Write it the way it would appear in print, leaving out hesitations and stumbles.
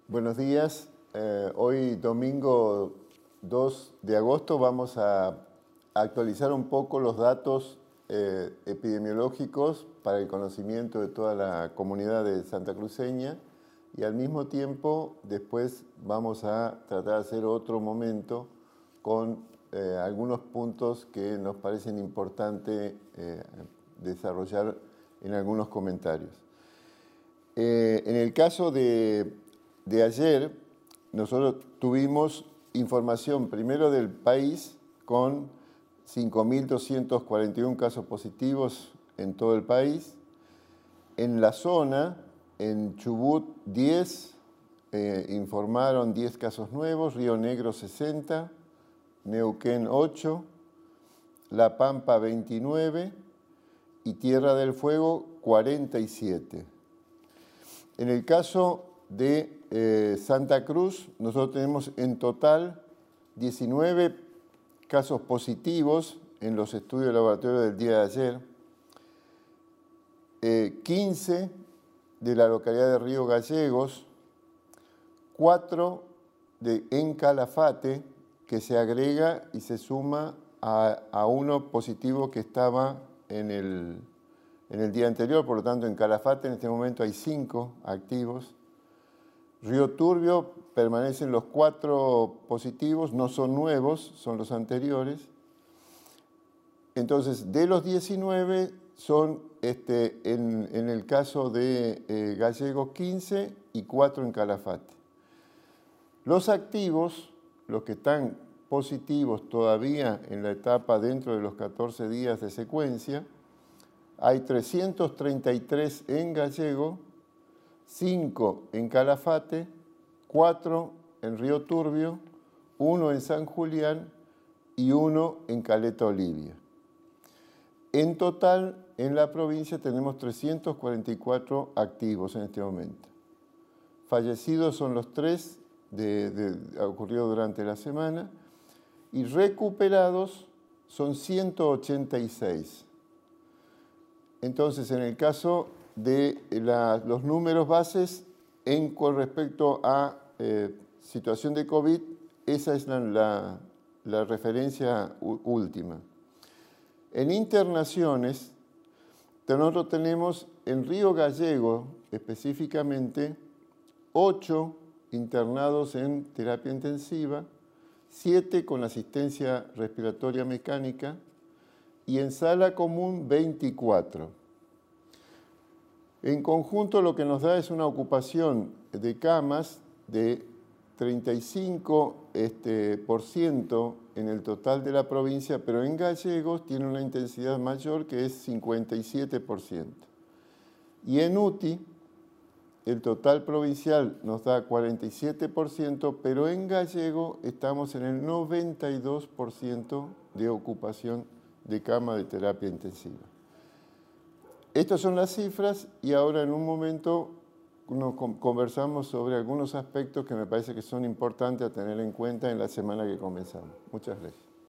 Buenos días. Hoy domingo 2 de agosto vamos a actualizar un poco los datos epidemiológicos para el conocimiento de toda la comunidad de santacruceña y al mismo tiempo después vamos a tratar de hacer otro momento con algunos puntos que nos parecen importantes desarrollar en algunos comentarios. En el caso de ayer, nosotros tuvimos información primero del país con 5.241 casos positivos en todo el país. En la zona, en Chubut 10, informaron 10 casos nuevos, Río Negro 60, Neuquén 8, La Pampa 29 y Tierra del Fuego 47. En el caso de Santa Cruz, nosotros tenemos en total 19 casos positivos en los estudios de laboratorio del día de ayer, 15 de la localidad de Río Gallegos, 4 en Calafate, que se agrega y se suma a uno positivo que estaba en el día anterior, por lo tanto en Calafate en este momento hay 5 activos. Río Turbio permanecen los 4 positivos, no son nuevos, son los anteriores. Entonces, de los 19 son, en el caso de Gallegos, 15 y 4 en Calafate. Los activos, los que están positivos todavía en la etapa dentro de los 14 días de secuencia, hay 333 en Gallego, 5 en Calafate, 4 en Río Turbio, 1 en San Julián y 1 en Caleta Olivia. En total, en la provincia tenemos 344 activos en este momento. Fallecidos son los 3 ocurrido durante la semana y recuperados son 186. Entonces, en el caso de los números bases con respecto a situación de COVID, esa es la referencia última. En internaciones, nosotros tenemos en Río Gallego específicamente 8 internados en terapia intensiva, 7 con asistencia respiratoria mecánica y en sala común 24. En conjunto lo que nos da es una ocupación de camas de 35% en el total de la provincia, pero en Gallegos tiene una intensidad mayor que es 57%. Y en UTI, el total provincial nos da 47%, pero en Gallego estamos en el 92% de ocupación de cama de terapia intensiva. Estas son las cifras y ahora en un momento conversamos sobre algunos aspectos que me parece que son importantes a tener en cuenta en la semana que comenzamos. Muchas gracias.